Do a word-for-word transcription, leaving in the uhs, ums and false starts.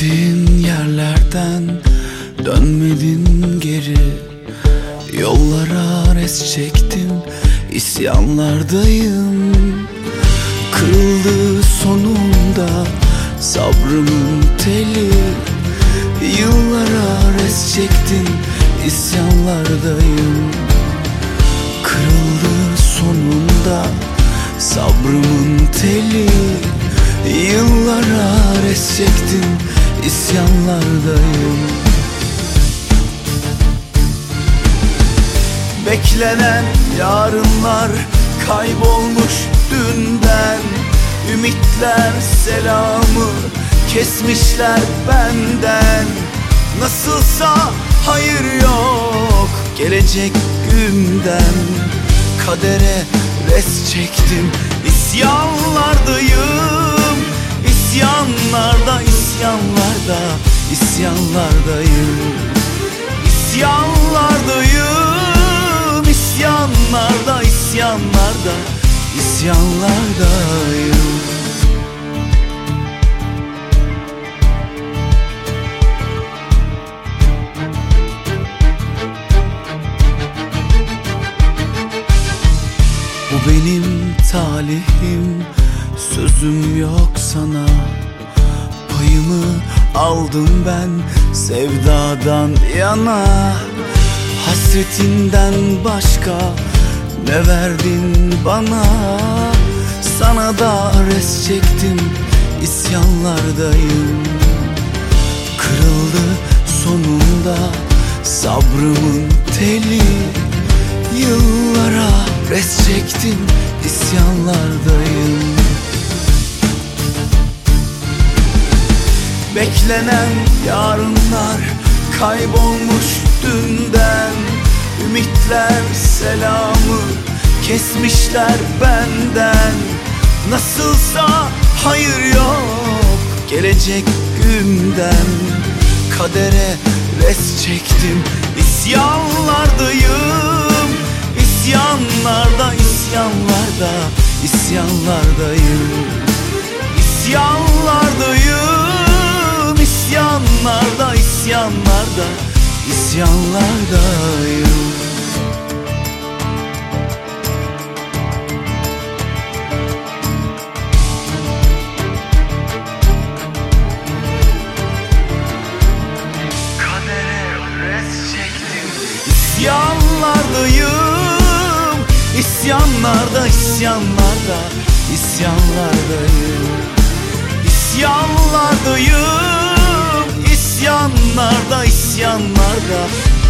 Gittiğin yerlerden dönmedin geri. Yollara res çektim, isyanlardayım. Kırıldı sonunda sabrımın teli. Yıllara res çektim, isyanlardayım. Kırıldı sonunda sabrımın teli. Yıllara res çektim, isyanlardayım. Beklenen yarınlar kaybolmuş dünden. Ümitler selamı kesmişler benden. Nasılsa hayır yok gelecek günden. Kadere res çektim, isyanlardayım. İsyanlarda, isyanlarda, isyanlardayım. İsyanlardayım, isyanlarda, isyanlarda, isyanlardayım. Bu benim talihim, sözüm yok sana. Payımı aldım ben sevdadan yana. Hasretinden başka ne verdin bana? Sana da res çektim, isyanlardayım. Kırıldı sonunda sabrımın teli. Yıllara res çektim, isyanlardayım. Beklenen yarınlar kaybolmuş dünden. Ümitler selamı kesmişler benden. Nasılsa hayır yok gelecek günden. Kadere res çektim, isyanlardayım. İsyanlarda, isyanlarda, isyanlardayım. İsyanlardayım, isyanlarda, isyanlarda, isyanlardayım. Kadere res çektim, isyanlardayım. İsyanlarda, isyanlarda, isyanlardayım. İsyanlardayım, isyanlarda, isyanlarda,